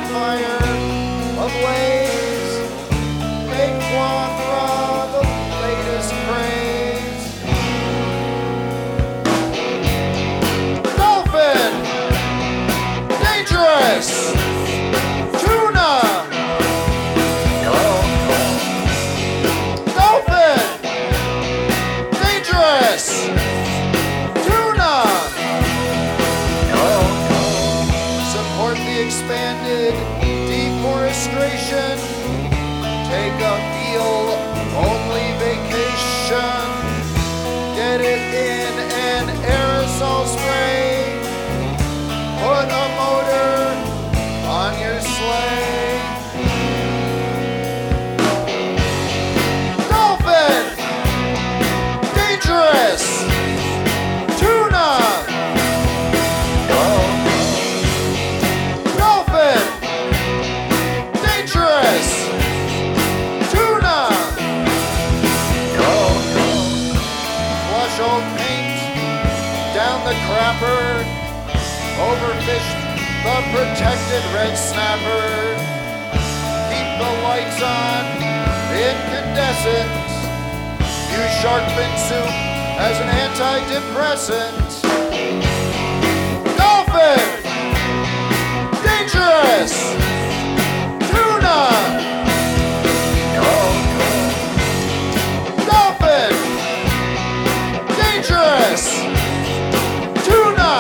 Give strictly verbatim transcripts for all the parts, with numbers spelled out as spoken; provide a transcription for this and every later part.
fire ablaze. Make foie gras the latest craze. Dolphin! Dangerous! Tuna! Dolphin! Dangerous! Tuna! Support the expanded deforestation. Take a feel-only vacation. Get it in an aerosol spray. Put a motor on your sleigh. Dolphin! Dangerous! Tuna! Dolphin! Dangerous! Tuna! Flush old paint down the crapper. Overfished the protected red snapper. Keep the lights on, incandescent. Use shark fin soup as an antidepressant. Dolphin! Dangerous! Tuna! Dolphin! Dangerous! Tuna!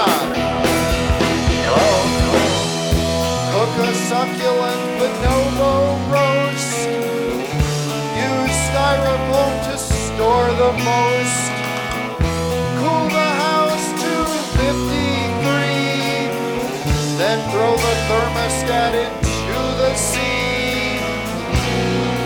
Cook a succulent Bonobo roast. Use styrofoam to store the most. Cool the house to fifty-three. Then throw the thermostat into the sea.